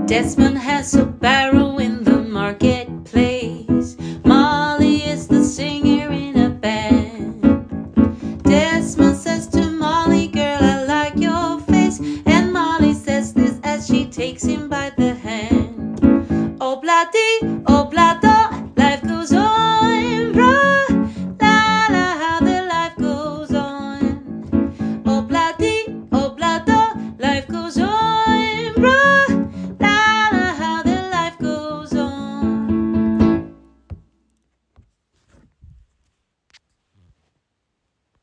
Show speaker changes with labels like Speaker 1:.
Speaker 1: Desmond has a barrow in the marketplace. Molly is the singer in a band. Desmond says to Molly, "Girl, I like your face." And Molly says this as she takes him by the hand. Oh, bloody,